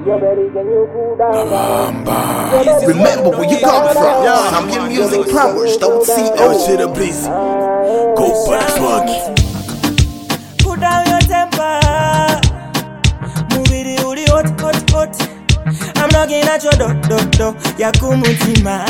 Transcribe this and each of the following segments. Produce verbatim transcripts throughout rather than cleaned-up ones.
Remember where you come from. Zambian Music Powers, don't see oh shit a please. Go for the swag. Put down your temper. Move it, uri hot, hot, hot. I'm knocking at your door, door, door. Yakumutima.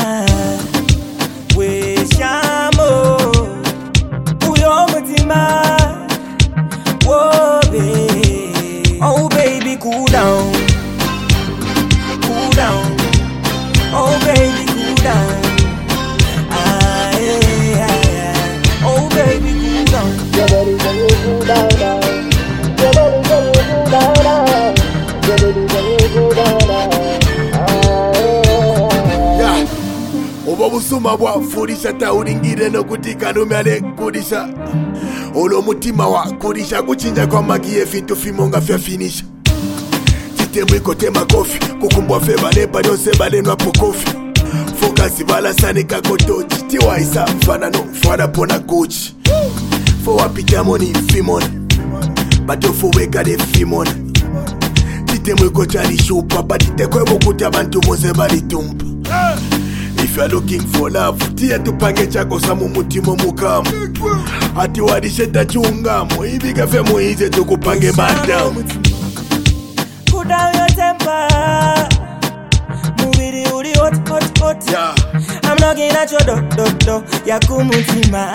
We shamo. Uyo mutima. Whoa, baby. Oh, baby, cool down. Cool down. Oh, baby, cool down. Ah, yeah, yeah, yeah. Oh, baby, cool down. Your body, can you cool down, down? Your body, can you cool down, down? Your body, can you cool down, down? Ah, yeah, yeah. Oba busuma bwa furisha ta uringire no kutika no myale kudisha. Olo mutima wa kudisha kuchinja kwa magie fintu fimonga fya finisha. Temwe kote makofi kukumbwa fe bale bado se bale nwa pokofi focus bala sane kakoto chiti waisa mfana no mfana pona coach fo wapita moni fimon bato fo weka de fimon titemwe kocha li shupa batite kwe bokuti abantu mose bali tumpa. If you're looking for love tiye tupange chako samu mutimo mukamu ati wadisheta chungamo hivi kafe muize tukupange madamu. Put down your temper. Move it, uri hot, hot, hot. Yeah. I'm knocking at your door, door, door. Yakumutima.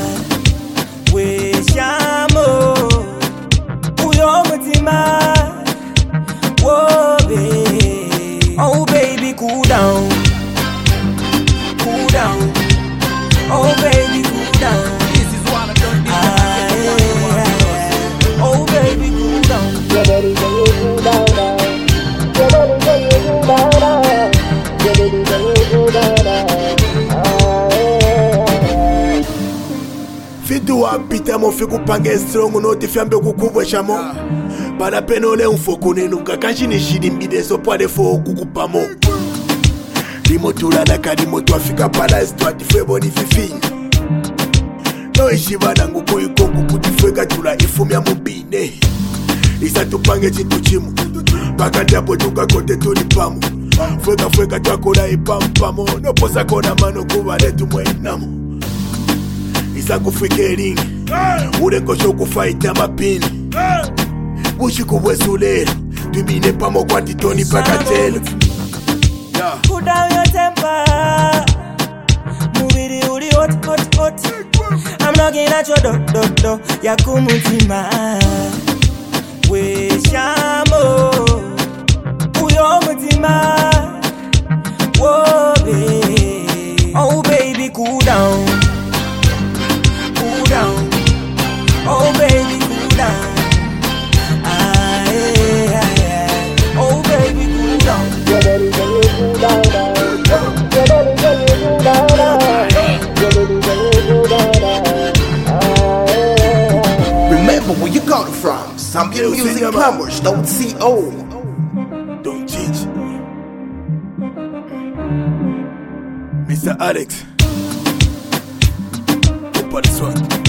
We shamo. Uyo mutima. Whoa, baby. Oh, baby, cool down. Cool down. Oh, baby, cool down. This is what I done. Ah, yeah, yeah. Oh, baby, cool down. Your body, can you cool down, down? Your body, can you cool down, down? Your body, can you cool down, down? Ah, yeah. Fitu wapita mofiku pange strong no tifyambe kukubwe shamo. Para penole unfoku nenuka kanshini shidi mbide so pwade fo kukupamo. Limo tulana kalimo tuafika paradise tuatifwe boni fifini. No ishibana nguko yukongu kutifweka tula ifumya mubine. Isa tupange chintu chimu paka japo tukakote tulipamu. Fweka fweka twakola ipampamo. No posa kona mano kubale tumweinamu. Isa kufike ringi ure kosho kufaita mapini. Bushi kubwesulero tubine pamo kwa titoni paka telo. Put down your temper. Move it, uri hot, hot, hot. I'm knocking at your door, door, door. Yakumutima. We shamo. Uyo mutima. Whoa, baby. Oh, baby, cool down. Cool down. Oh, baby, cool down. Ah, yeah, yeah. Oh, baby, cool down. Your body, can you cool down, down? Your body, can you cool down, down? Your body, can you cool down, down? Ah, yeah. Remember where you got it from. Zambian Music Powers, don't see oh. Don't change. Mister Alex. Go for the swag.